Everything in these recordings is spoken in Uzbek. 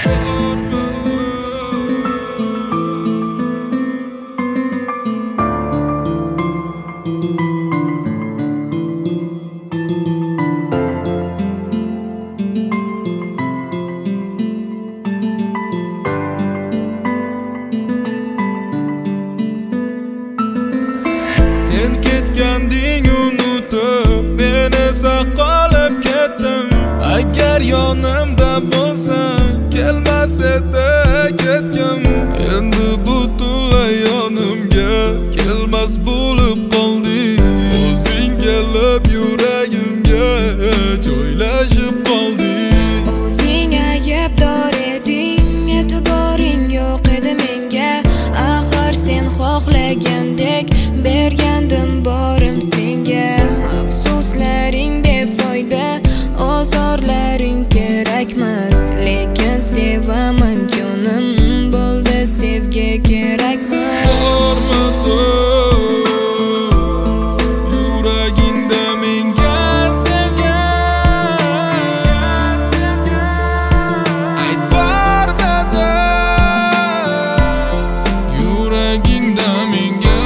Sen ketganding unutib, men esa qolib ketdim. Agar yonimda bo'lsang, kelmas edi ketgim. Endi butunlay yonimga kelmas bo'lib qolding. O'zing kelib yuragimga joylashib qolding. O'zing aybdor eding, e'tiboring yo'q edi menga. Axir sen xohlagandek bergandim borim senga. Afsuslaring befoyda, ozorlaring kerakmas. Lekin sevaman jonim, bo'ldi sevgi kerakmas. Yuragingda menga sevgan, ayt bormadi. Yuragingda menga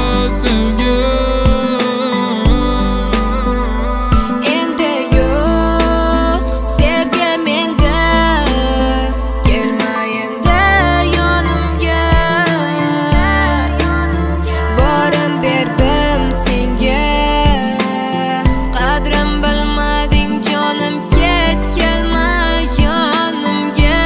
sevgan, Endi yo'q sevgi menda, kelma endi yonimga. Borim berdim senga, qadrim bilmading jonim, ket kelma yonimga.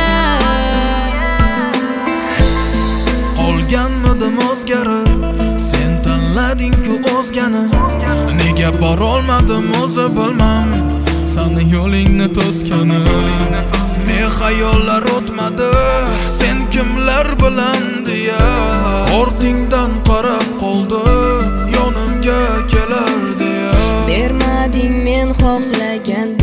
qolganmidim o'zgarib, sen tanlading-ku o'zgani. Nega borolmadim o'zi bilmam, sani yo'lingni to'sgani. Ne xayollar o'tmadi, sen kimlar bilan deya. Ortingdan qarab qoldi, yonimga kelar deya. Bermading men xohlagan